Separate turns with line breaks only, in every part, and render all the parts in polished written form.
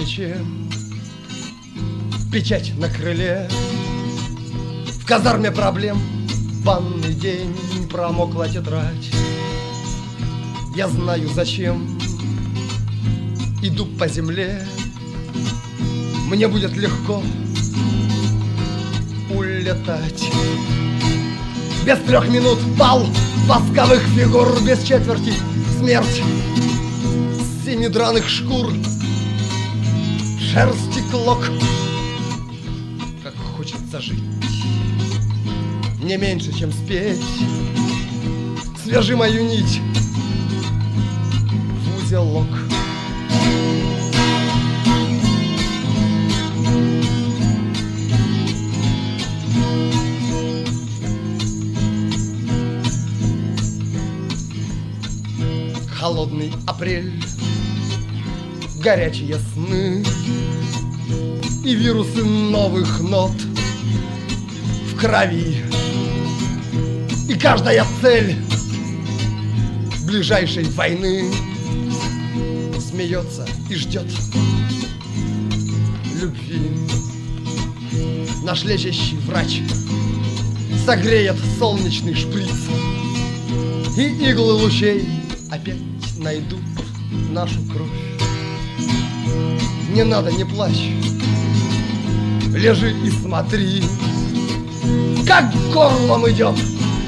плече, печать на крыле. В казарме проблем банный день, промокла тетрадь. Я знаю, зачем иду по земле. Мне будет легко улетать. Без 3 минут бал восковых фигур, без четверти смерть. 7 драных шкур, шерсти клок. Как хочется жить, не меньше, чем спеть. Свяжи мою нить в узелок. Холодный апрель, горячие сны и вирусы новых нот в крови. И каждая цель ближайшей войны смеется и ждет любви. Наш лечащий врач согреет солнечный шприц, и иглы лучей опять найдут нашу кровь. Не надо, не плачь, лежи и смотри, как горлом идет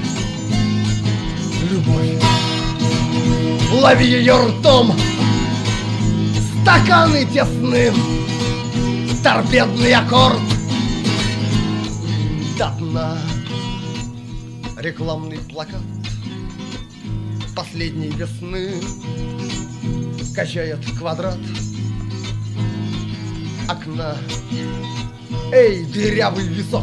любовь. Лови ее ртом, стаканы тесны, торпедный аккорд до дна. Рекламный плакат последней весны качает квадрат окна. Эй, дырявый висок,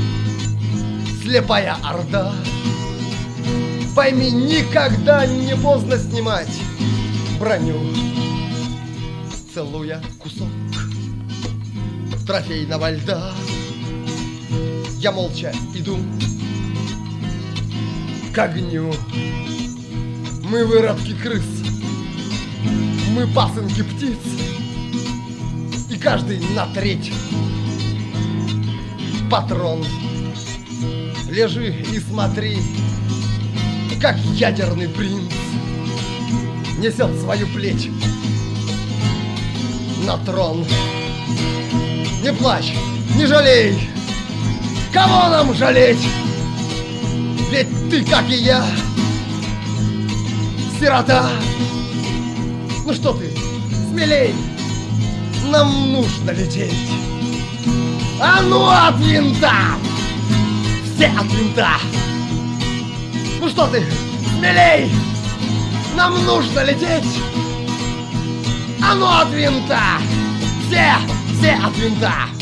слепая орда, пойми, никогда не поздно снимать броню. Целуя кусок трофейного льда, я молча иду к огню. Мы выродки крыс, мы пасынки птиц, и каждый на треть патрон. Лежи и смотри, как ядерный принц несет свою плеть на трон. Не плачь, не жалей, кого нам жалеть? Ведь ты, как и я, сирота. Ну что ты, смелей, нам нужно лететь. А ну от винта, все от винта. Ну что ты, смелей, нам нужно лететь. А ну от винта, все от винта.